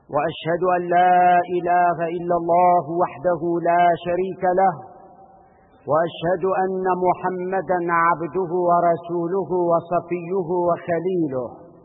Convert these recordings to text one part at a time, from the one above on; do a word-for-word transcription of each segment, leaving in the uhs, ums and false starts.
وأشهد أن لا إله إلا الله وحده لا شريك له، وأشهد أن محمدا عبده ورسوله وصفيه وخليله.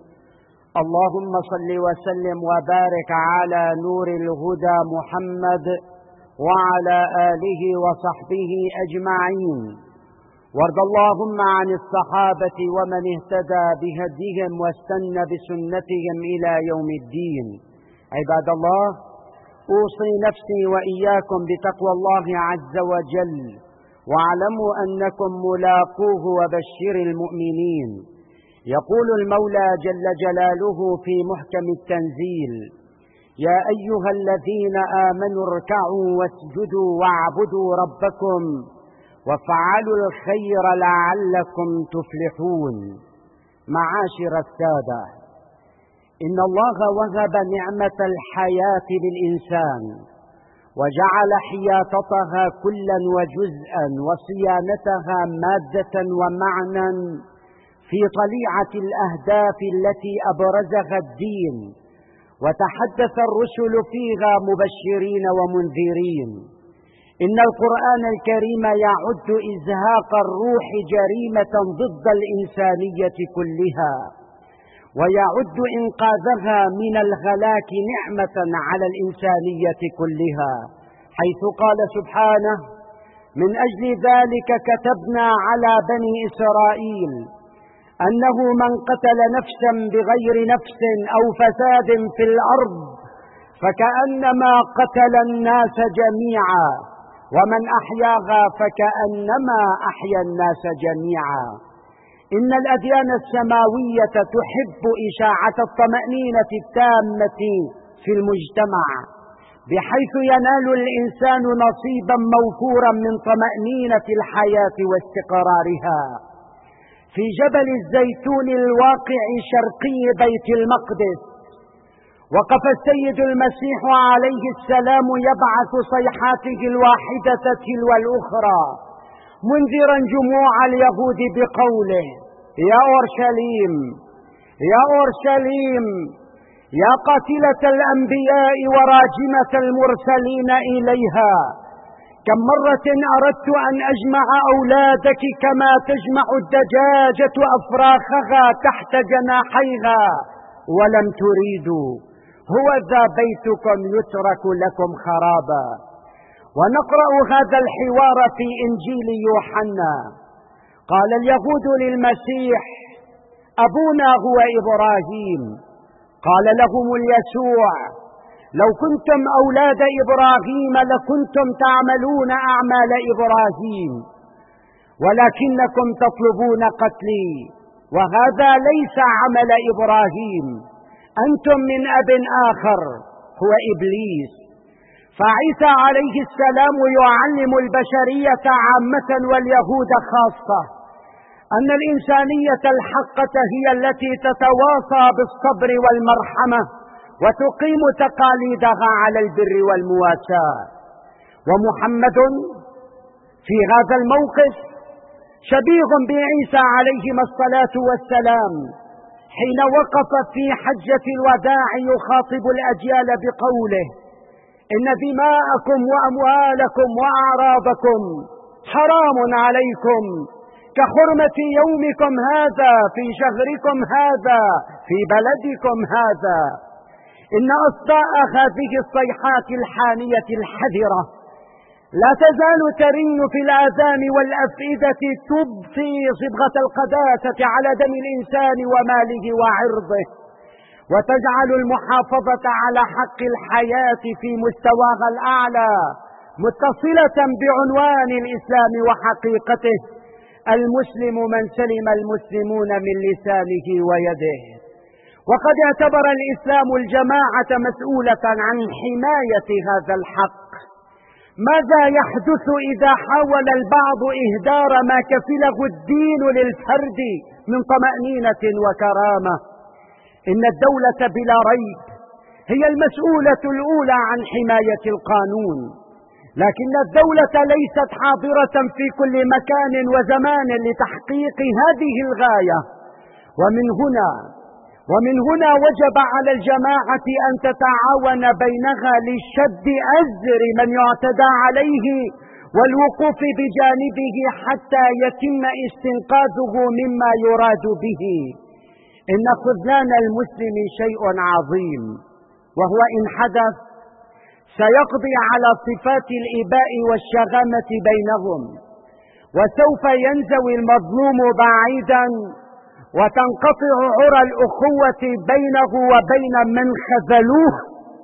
اللهم صل وسلم وبارك على نور الهدى محمد وعلى آله وصحبه أجمعين، وارض اللهم عن الصحابة ومن اهتدى بهديهم واستنى بسنتهم إلى يوم الدين. عباد الله، أوصي نفسي وإياكم بتقوى الله عز وجل، واعلموا أنكم ملاقوه وبشر المؤمنين. يقول المولى جل جلاله في محكم التنزيل: يا أيها الذين آمنوا اركعوا واسجدوا واعبدوا ربكم وافعلوا الخير لعلكم تفلحون. معاشر السادة، إن الله وهب نعمة الحياة للإنسان، وجعل حياطتها كلا وجزءا وصيانتها مادة ومعنى في طليعة الأهداف التي أبرزها الدين، وتحدث الرسل فيها مبشرين ومنذرين. إن القرآن الكريم يعد إزهاق الروح جريمة ضد الإنسانية كلها، ويعد إنقاذها من الهلاك نعمة على الإنسانية كلها، حيث قال سبحانه: من أجل ذلك كتبنا على بني إسرائيل أنه من قتل نفسا بغير نفس أو فساد في الأرض فكأنما قتل الناس جميعا، ومن أحياها فكأنما أحيا الناس جميعا. إن الأديان السماوية تحب إشاعة الطمأنينة التامة في المجتمع، بحيث ينال الإنسان نصيبا موفورا من طمأنينة الحياة واستقرارها. في جبل الزيتون الواقع شرقي بيت المقدس، وقف السيد المسيح عليه السلام يبعث صيحاته الواحدة تلو الأخرى، منذرا جموع اليهود بقوله: يا أورشليم يا أورشليم يا قاتلة الأنبياء وراجمة المرسلين إليها، كم مرة أردت أن أجمع أولادك كما تجمع الدجاجة أفراخها تحت جناحيها ولم تريدوا، هو ذا بيتكم يترك لكم خرابا. ونقرأ هذا الحوار في إنجيل يوحنا. قال اليهود للمسيح: أبونا هو إبراهيم. قال لهم اليسوع: لو كنتم أولاد إبراهيم لكنتم تعملون أعمال إبراهيم، ولكنكم تطلبون قتلي، وهذا ليس عمل إبراهيم، أنتم من أب آخر هو إبليس. فعيسى عليه السلام يعلم البشرية عامة واليهود خاصة أن الإنسانية الحقة هي التي تتواصى بالصبر والمرحمة وتقيم تقاليدها على البر والمواساة. ومحمد في هذا الموقف شبيه بعيسى عليهما الصلاة والسلام، حين وقف في حجة الوداع يخاطب الأجيال بقوله: إن دماءكم وأموالكم وأعراضكم حرام عليكم كحرمة يومكم هذا في شهركم هذا في بلدكم هذا. إن أصداء هذه الصيحات الحانية الحذرة لا تزال ترن في الآذان والأفئدة، تبقي صبغة القداسة على دم الإنسان وماله وعرضه، وتجعل المحافظة على حق الحياة في مستواها الأعلى متصلة بعنوان الإسلام وحقيقته: المسلم من سلم المسلمون من لسانه ويده. وقد اعتبر الإسلام الجماعة مسؤولة عن حماية هذا الحق. ماذا يحدث إذا حاول البعض إهدار ما كفله الدين للفرد من طمأنينة وكرامة؟ إن الدولة بلا ريب هي المسؤولة الأولى عن حماية القانون، لكن الدولة ليست حاضرة في كل مكان وزمان لتحقيق هذه الغاية. ومن هنا ومن هنا وجب على الجماعة أن تتعاون بينها لشد أزر من يعتدى عليه والوقوف بجانبه حتى يتم استنقاذه مما يراد به. إن خذلان المسلم شيء عظيم، وهو إن حدث سيقضي على صفات الإباء والشغامة بينهم، وسوف ينزوي المظلوم بعيدا، وتنقطع عرى الأخوة بينه وبين من خذلوه.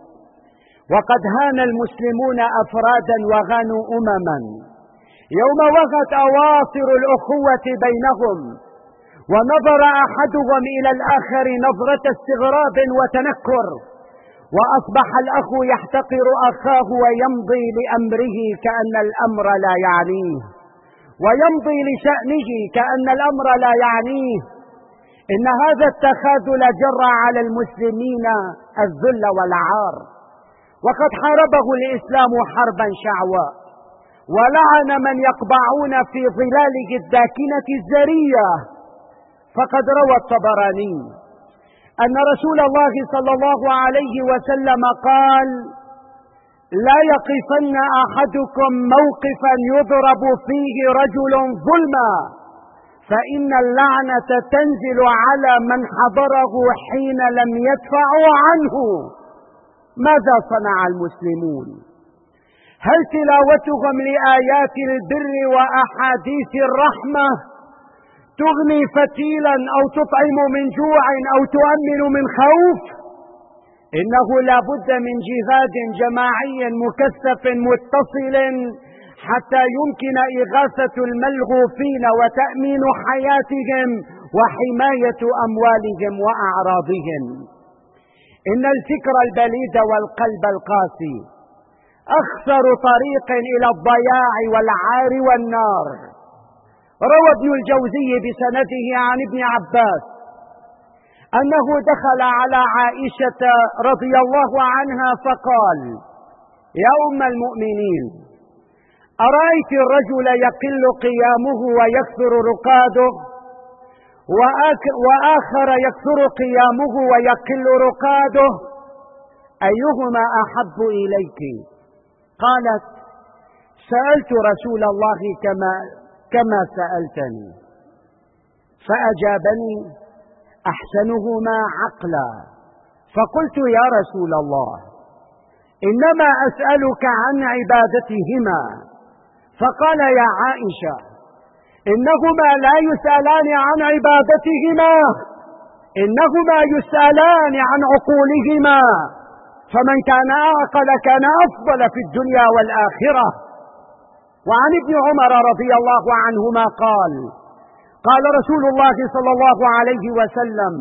وقد هان المسلمون أفرادا وغانوا أمما يوم وغت أواصر الأخوة بينهم، ونظر أحدهم إلى الآخر نظرة استغراب وتنكر، وأصبح الأخ يحتقر أخاه ويمضي لأمره كأن الأمر لا يعنيه، ويمضي لشأنه كأن الأمر لا يعنيه. إن هذا التخاذل جر على المسلمين الذل والعار، وقد حاربه الإسلام حربا شعواء، ولعن من يقبعون في ظلاله الداكنة الزرية. فقد روى الطبراني أن رسول الله صلى الله عليه وسلم قال: لا يقفن أحدكم موقفا يضرب فيه رجل ظلما، فإن اللعنة تنزل على من حضره حين لم يدفعوا عنه. ماذا صنع المسلمون؟ هل تلاوتهم لآيات البر وأحاديث الرحمة تغني فتيلا أو تطعم من جوع أو تؤمن من خوف؟ إنه لا بد من جهاد جماعي مكثف متصل حتى يمكن إغاثة الملغوفين وتأمين حياتهم وحماية أموالهم وأعراضهم. إن الفكر البليد والقلب القاسي أخسر طريق إلى الضياع والعار والنار. روى ابن الجوزي بسنده عن ابن عباس أنه دخل على عائشة رضي الله عنها فقال: يا أم المؤمنين، أرأيت الرجل يقل قيامه ويكثر رقاده، وآخر يكثر قيامه ويقل رقاده، أيهما أحب إليك؟ قالت: سألت رسول الله كما, كما سألتني، فأجابني: أحسنهما عقلا. فقلت: يا رسول الله، إنما أسألك عن عبادتهما. فقال: يا عائشة، إنهما لا يسألان عن عبادتهما، إنهما يسألان عن عقولهما، فمن كان أعقل كان أفضل في الدنيا والآخرة. وعن ابن عمر رضي الله عنهما قال: قال رسول الله صلى الله عليه وسلم: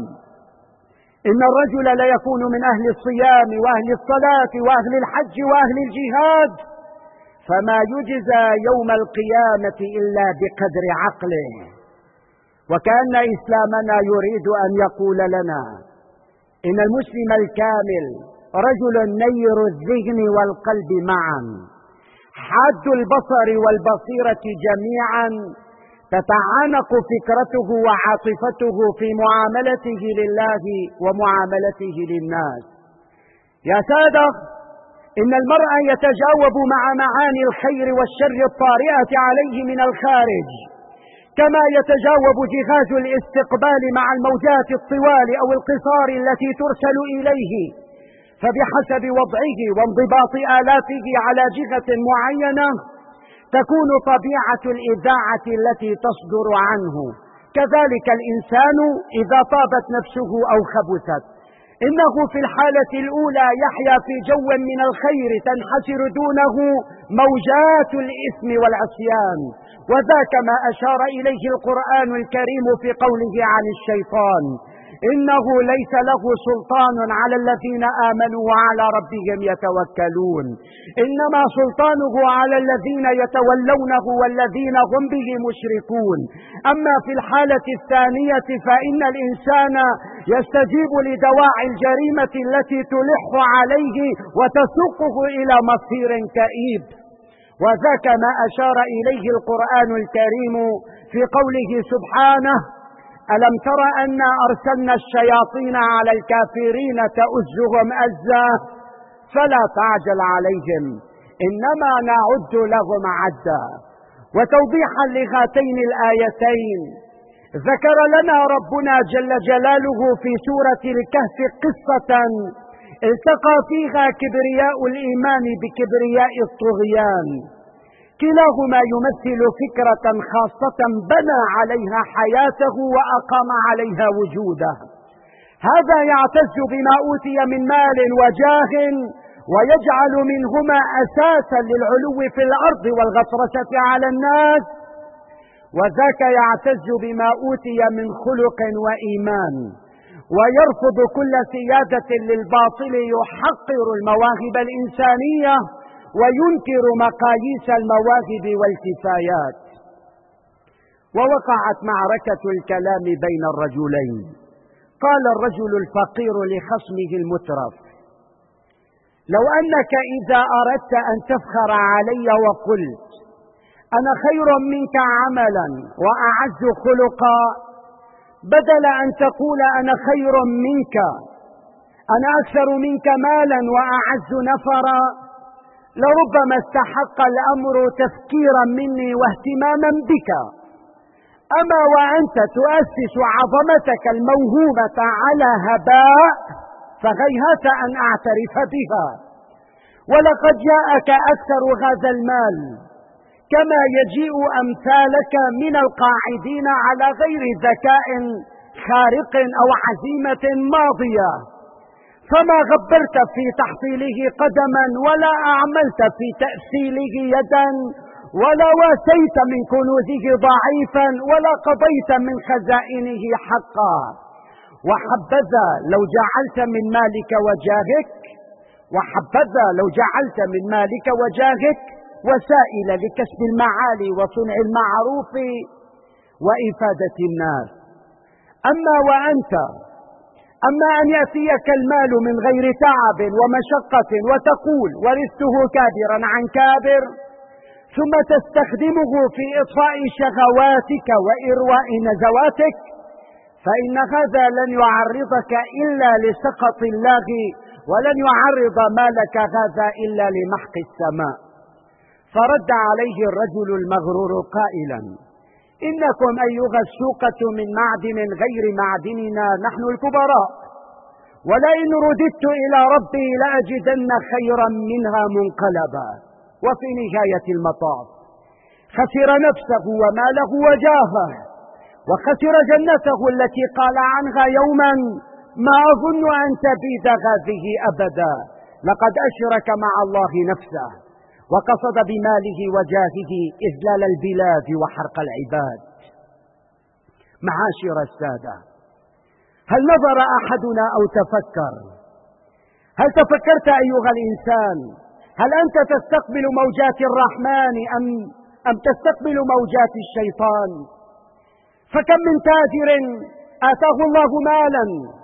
إن الرجل ليكون من أهل الصيام وأهل الصلاة وأهل الحج وأهل الجهاد، فما يجزى يوم القيامة إلا بقدر عقله. وكأن إسلامنا يريد أن يقول لنا إن المسلم الكامل رجل نير الذهن والقلب معا، حاد البصر والبصيرة جميعا، تتعانق فكرته وعاطفته في معاملته لله ومعاملته للناس. يا سادة، إن المرء يتجاوب مع معاني الخير والشر الطارئة عليه من الخارج، كما يتجاوب جهاز الاستقبال مع الموجات الطوال أو القصار التي ترسل إليه، فبحسب وضعه وانضباط آلاته على جهة معينة تكون طبيعة الإذاعة التي تصدر عنه. كذلك الإنسان إذا طابت نفسه أو خبثت، إنه في الحالة الأولى يحيا في جو من الخير تنحسر دونه موجات الإثم والعصيان، وذاك ما أشار إليه القرآن الكريم في قوله عن الشيطان: إنه ليس له سلطان على الذين آمنوا وعلى ربهم يتوكلون، إنما سلطانه على الذين يتولونه والذين هم به مشركون. أما في الحالة الثانية فإن الإنسان يستجيب لدواعي الجريمة التي تلح عليه وتسوقه إلى مصير كئيب، وذاك ما أشار إليه القرآن الكريم في قوله سبحانه: ألم تر أنا أرسلنا الشياطين على الكافرين تؤزهم أزا فلا تعجل عليهم إنما نعد لهم عدا. وتوضيحا لهاتين الآيتين ذكر لنا ربنا جل جلاله في سورة الكهف قصة التقى فيها كبرياء الإيمان بكبرياء الطغيان، كلاهما يمثل فكرة خاصة بنى عليها حياته وأقام عليها وجوده. هذا يعتز بما أوتي من مال وجاه ويجعل منهما أساسا للعلو في الأرض والغطرسة على الناس، وذاك يعتز بما أوتي من خلق وإيمان ويرفض كل سيادة للباطل، يحقر المواهب الإنسانية وينكر مقاييس المواهب والكفايات. ووقعت معركة الكلام بين الرجلين. قال الرجل الفقير لخصمه المترف: لو أنك إذا أردت أن تفخر علي وقلت أنا خير منك عملا وأعز خلقا، بدل أن تقول أنا خير منك، أنا أكثر منك مالا وأعز نفرا، لربما استحق الأمر تفكيرا مني واهتماما بك. أما وأنت تؤسس عظمتك الموهوبة على هباء فهيهات أن أعترف بها. ولقد جاءك أكثر هذا المال كما يجيء أمثالك من القاعدين على غير ذكاء خارق أو عزيمة ماضية، فما غبرت في تحصيله قدما ولا أعملت في تأصيله يدا ولا واسيت من كنوزه ضعيفا ولا قضيت من خزائنه حقا. وحبذا لو جعلت من مالك وجاهك وحبذا لو جعلت من مالك وجاهك وسائل لكسب المعالي وصنع المعروف وإفادة الناس. أما وأنت أما أن يأتيك المال من غير تعب ومشقة وتقول ورثته كابرا عن كابر، ثم تستخدمه في إطفاء شهواتك وإرواء نزواتك، فإن هذا لن يعرضك إلا لسخط الله، ولن يعرض مالك هذا إلا لمحق السماء. فرد عليه الرجل المغرور قائلا: إنكم أيها السوقة من معدن غير معدننا نحن الكبراء، ولئن رددت إلى ربي لأجدن خيرا منها منقلبا. وفي نهاية المطاف خسر نفسه وماله وجاهه، وخسر جنته التي قال عنها يوما: ما أظن أن تبيد هذه أبدا. لقد أشرك مع الله نفسه وقصد بماله وجاهه إذلال البلاد وحرق العباد. معاشر السادة، هل نظر أحدنا أو تفكر؟ هل تفكرت أيها الإنسان؟ هل أنت تستقبل موجات الرحمن أم, أم تستقبل موجات الشيطان؟ فكم من تاجر آتاه الله مالا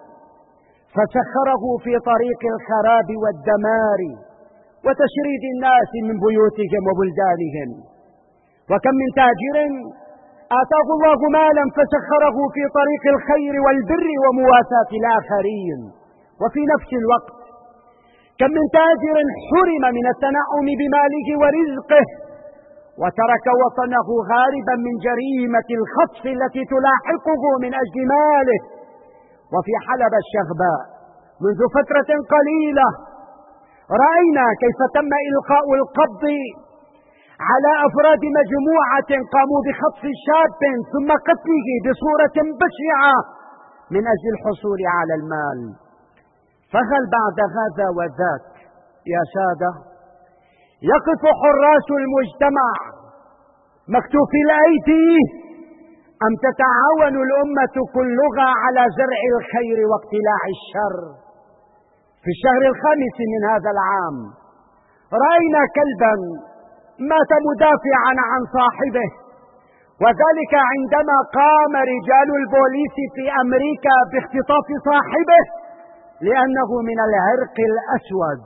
فسخره في طريق الخراب والدمار وتشريد الناس من بيوتهم وبلدانهم، وكم من تاجر آتاه الله مالا فسخره في طريق الخير والبر ومواساة الآخرين. وفي نفس الوقت كم من تاجر حرم من التنعم بماله ورزقه وترك وطنه هاربا من جريمة الخطف التي تلاحقه من أجل ماله. وفي حلب الشغباء منذ فترة قليلة رأينا كيف تم إلقاء القبض على أفراد مجموعة قاموا بخطف شاب ثم قتله بصورة بشعة من أجل الحصول على المال. فهل بعد هذا وذاك يا سادة يقف حراس المجتمع مكتوفي الأيدي، أم تتعاون الأمة كلها على زرع الخير واقتلاع الشر؟ في الشهر الخامس من هذا العام رأينا كلبا مات مدافعا عن صاحبه، وذلك عندما قام رجال البوليس في أمريكا باختطاف صاحبه لأنه من العرق الأسود.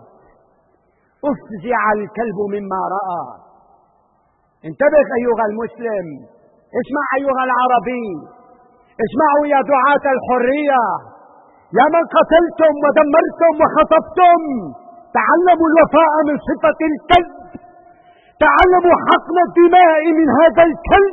أفزع الكلب مما رأى. انتبه أيها المسلم، اسمع أيها العربي، اسمعوا يا دعاة الحرية، يا من قتلتم ودمرتم وخطفتم، تعلموا الوفاء من صفة الكلب، تعلموا حقن الدماء من هذا الكلب.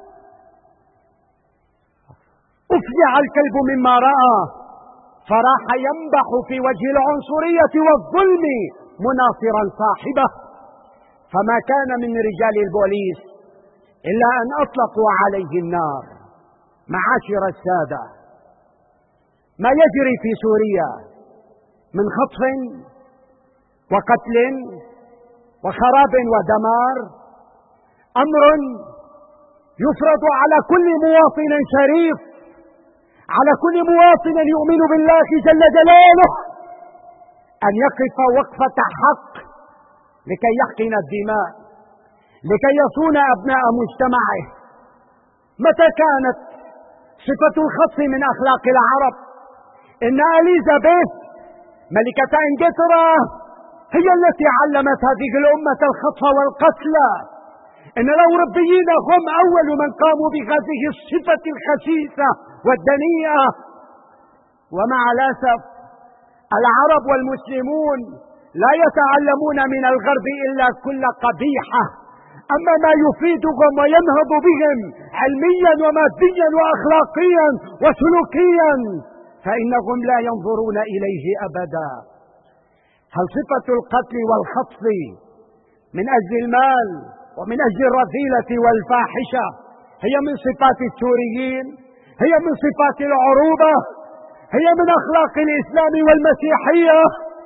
أفزع الكلب مما رأى فراح ينبح في وجه العنصرية والظلم مناصرا صاحبه، فما كان من رجال البوليس إلا أن أطلقوا عليه النار. معاشر السادة، ما يجري في سوريا من خطف وقتل وخراب ودمار أمر يفرض على كل مواطن شريف، على كل مواطن يؤمن بالله جل جلاله، أن يقف وقفة حق لكي يحقن الدماء، لكي يصون أبناء مجتمعه. متى كانت صفة الخطف من أخلاق العرب؟ إن إليزابيث ملكة إنجلترا هي التي علمت هذه الأمة الخطف والقتل. إن الأوروبيين هم أول من قاموا بهذه الصفة الخسيسة والدنيئة. ومع الأسف العرب والمسلمون لا يتعلمون من الغرب إلا كل قبيحة، أما ما يفيدهم وينهض بهم علميا وماديا وأخلاقيا وسلوكيا فإنهم لا ينظرون إليه أبدا. هل صفة القتل والخطف من أجل المال ومن أجل الرذيلة والفاحشة هي من صفات السوريين؟ هي من صفات العروبة؟ هي من أخلاق الإسلام والمسيحية؟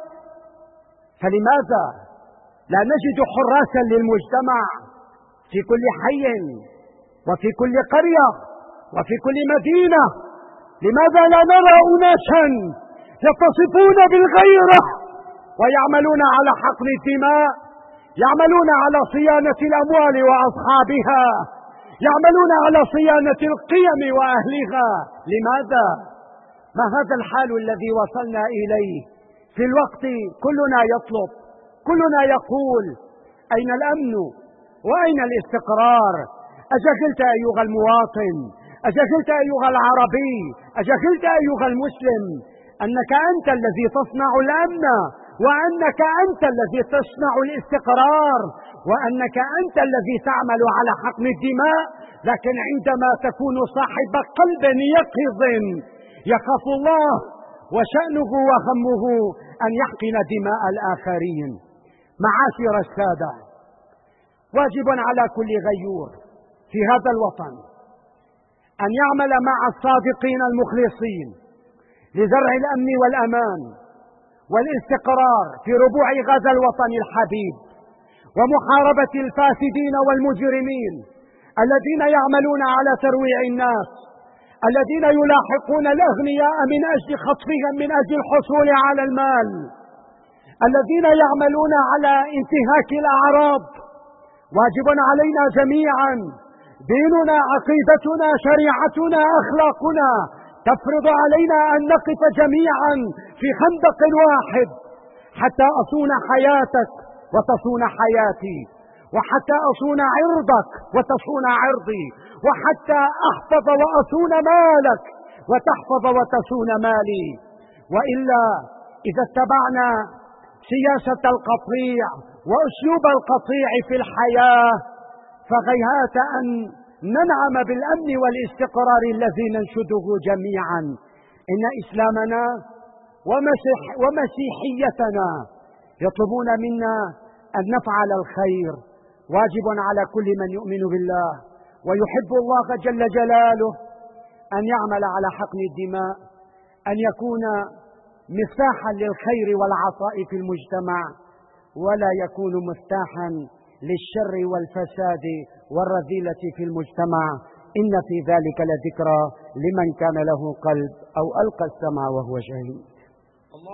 فلماذا لا نجد حراسا للمجتمع في كل حي وفي كل قرية وفي كل مدينة؟ لماذا لا نرى أناسا يتصفون بالغيرة ويعملون على حقن الدماء، يعملون على صيانة الأموال وأصحابها، يعملون على صيانة القيم وأهلها؟ لماذا؟ ما هذا الحال الذي وصلنا إليه في الوقت كلنا يطلب، كلنا يقول: أين الأمن وأين الاستقرار؟ أجهلت أيها المواطن، أجهلت أيها العربي، أجهلت أيها المسلم أنك أنت الذي تصنع الأمن، وأنك أنت الذي تصنع الاستقرار، وأنك أنت الذي تعمل على حقن الدماء. لكن عندما تكون صاحب قلب يقظ يخاف الله وشأنه وهمه أن يحقن دماء الآخرين. معاشر السادة، واجب على كل غيور في هذا الوطن أن يعمل مع الصادقين المخلصين لزرع الأمن والأمان والاستقرار في ربوع هذا الوطن الحبيب، ومحاربة الفاسدين والمجرمين الذين يعملون على ترويع الناس، الذين يلاحقون الأغنياء من أجل خطفهم من أجل الحصول على المال، الذين يعملون على انتهاك الأعراض. واجب علينا جميعا، ديننا، عقيدتنا، شريعتنا، أخلاقنا تفرض علينا أن نقف جميعا في خندق واحد حتى أصون حياتك وتصون حياتي، وحتى أصون عرضك وتصون عرضي، وحتى أحفظ وأصون مالك وتحفظ وتصون مالي. وإلا إذا اتبعنا سياسة القطيع وأسلوب القطيع في الحياة فهيهات أن ننعم بالأمن والاستقرار الذي ننشده جميعا. إن إسلامنا ومسيح ومسيحيتنا يطلبون منا أن نفعل الخير. واجب على كل من يؤمن بالله ويحب الله جل جلاله أن يعمل على حقن الدماء، أن يكون مفتاحا للخير والعطاء في المجتمع، ولا يكون مفتاحا للشر والفساد والرذيلة في المجتمع. إن في ذلك لذكرى لمن كان له قلب أو ألقى السمع وهو شهيد.